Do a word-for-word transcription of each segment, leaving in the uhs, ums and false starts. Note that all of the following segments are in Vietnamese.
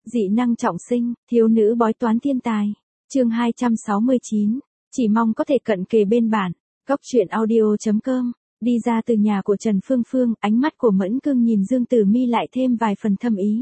Dị năng trọng sinh, thiếu nữ bói toán thiên tài. Chương hai trăm sáu mươi chín. Chỉ mong có thể cận kề bên bạn. Góc truyện audio chấm com. Đi ra từ nhà của Trần Phương Phương, ánh mắt của Mẫn Cương nhìn Dương Tử Mi lại thêm vài phần thâm ý.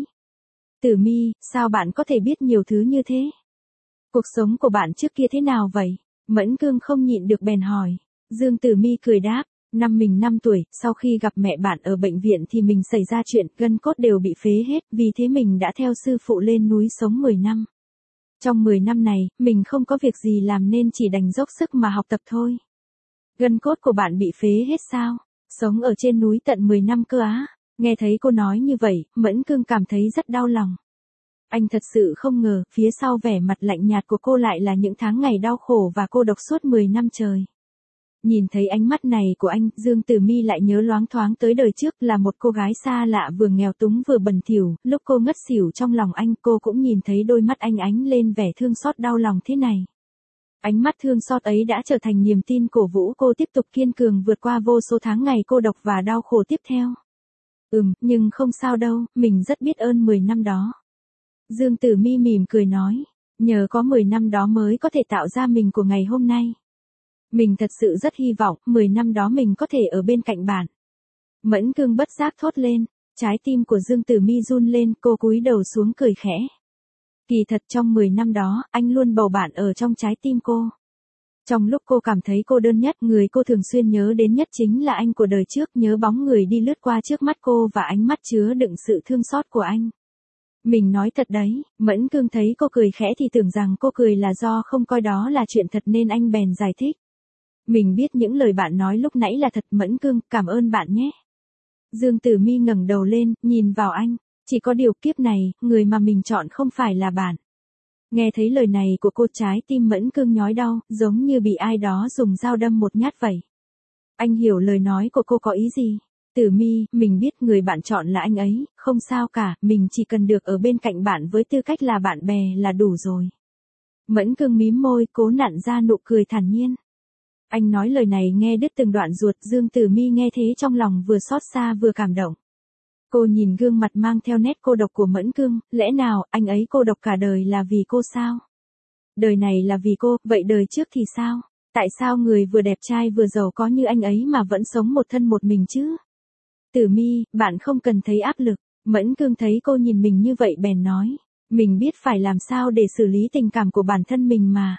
Tử Mi, sao bạn có thể biết nhiều thứ như thế? Cuộc sống của bạn trước kia thế nào vậy? Mẫn Cương không nhịn được bèn hỏi. Dương Tử Mi cười đáp. Năm mình năm tuổi, sau khi gặp mẹ bạn ở bệnh viện thì mình xảy ra chuyện, gân cốt đều bị phế hết, vì thế mình đã theo sư phụ lên núi sống mười năm. Trong mười năm này, mình không có việc gì làm nên chỉ đành dốc sức mà học tập thôi. Gân cốt của bạn bị phế hết sao? Sống ở trên núi tận mười năm cơ á? Nghe thấy cô nói như vậy, Mẫn Cương cảm thấy rất đau lòng. Anh thật sự không ngờ, phía sau vẻ mặt lạnh nhạt của cô lại là những tháng ngày đau khổ và cô độc suốt mười năm trời. Nhìn thấy ánh mắt này của anh, Dương Tử Mi lại nhớ loáng thoáng tới đời trước là một cô gái xa lạ vừa nghèo túng vừa bẩn thỉu, lúc cô ngất xỉu trong lòng anh cô cũng nhìn thấy đôi mắt anh ánh lên vẻ thương xót đau lòng thế này. Ánh mắt thương xót ấy đã trở thành niềm tin cổ vũ cô tiếp tục kiên cường vượt qua vô số tháng ngày cô độc và đau khổ tiếp theo. Ừm, nhưng không sao đâu, mình rất biết ơn mười năm đó. Dương Tử Mi mỉm cười nói, nhờ có mười năm đó mới có thể tạo ra mình của ngày hôm nay. Mình thật sự rất hy vọng, mười năm đó mình có thể ở bên cạnh bạn. Mẫn Cương bất giác thốt lên, trái tim của Dương Tử Mi run lên, cô cúi đầu xuống cười khẽ. Kỳ thật trong mười năm đó, anh luôn bầu bạn ở trong trái tim cô. Trong lúc cô cảm thấy cô đơn nhất, người cô thường xuyên nhớ đến nhất chính là anh của đời trước, nhớ bóng người đi lướt qua trước mắt cô và ánh mắt chứa đựng sự thương xót của anh. Mình nói thật đấy, Mẫn Cương thấy cô cười khẽ thì tưởng rằng cô cười là do không coi đó là chuyện thật nên anh bèn giải thích. Mình biết những lời bạn nói lúc nãy là thật Mẫn Cương, cảm ơn bạn nhé. Dương Tử Mi ngẩng đầu lên, nhìn vào anh, chỉ có điều kiếp này, người mà mình chọn không phải là bạn. Nghe thấy lời này của cô trái tim Mẫn Cương nhói đau, giống như bị ai đó dùng dao đâm một nhát vậy. Anh hiểu lời nói của cô có ý gì? Tử Mi, mình biết người bạn chọn là anh ấy, không sao cả, mình chỉ cần được ở bên cạnh bạn với tư cách là bạn bè là đủ rồi. Mẫn Cương mím môi, cố nặn ra nụ cười thản nhiên. Anh nói lời này nghe đứt từng đoạn ruột, Dương Tử Mi nghe thế trong lòng vừa xót xa vừa cảm động. Cô nhìn gương mặt mang theo nét cô độc của Mẫn Cương, lẽ nào anh ấy cô độc cả đời là vì cô sao? Đời này là vì cô, vậy đời trước thì sao? Tại sao người vừa đẹp trai vừa giàu có như anh ấy mà vẫn sống một thân một mình chứ? Tử Mi, bạn không cần thấy áp lực. Mẫn Cương thấy cô nhìn mình như vậy bèn nói, mình biết phải làm sao để xử lý tình cảm của bản thân mình mà.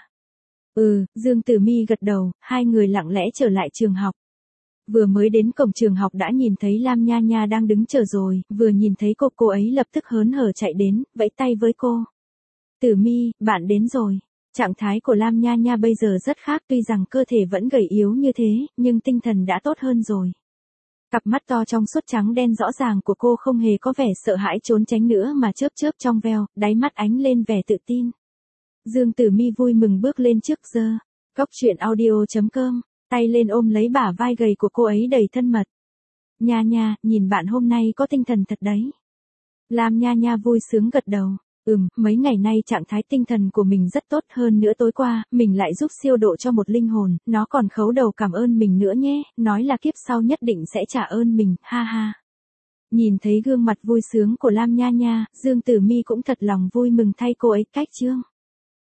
Ừ, Dương Tử Mi gật đầu, hai người lặng lẽ trở lại trường học. Vừa mới đến cổng trường học đã nhìn thấy Lam Nha Nha đang đứng chờ rồi, vừa nhìn thấy cô, cô ấy lập tức hớn hở chạy đến, vẫy tay với cô. Tử Mi, bạn đến rồi. Trạng thái của Lam Nha Nha bây giờ rất khác, tuy rằng cơ thể vẫn gầy yếu như thế, nhưng tinh thần đã tốt hơn rồi. Cặp mắt to trong suốt trắng đen rõ ràng của cô không hề có vẻ sợ hãi trốn tránh nữa mà chớp chớp trong veo, đáy mắt ánh lên vẻ tự tin. Dương Tử Mi vui mừng bước lên trước giờ. Góc truyện audio chấm com, tay lên ôm lấy bả vai gầy của cô ấy đầy thân mật. Nha Nha, nhìn bạn hôm nay có tinh thần thật đấy. Lam Nha Nha vui sướng gật đầu. Ừm, mấy ngày nay trạng thái tinh thần của mình rất tốt, hơn nữa tối qua, mình lại giúp siêu độ cho một linh hồn, nó còn khấu đầu cảm ơn mình nữa nhé, nói là kiếp sau nhất định sẽ trả ơn mình, ha ha. Nhìn thấy gương mặt vui sướng của Lam Nha Nha, Dương Tử Mi cũng thật lòng vui mừng thay cô ấy, cách chương.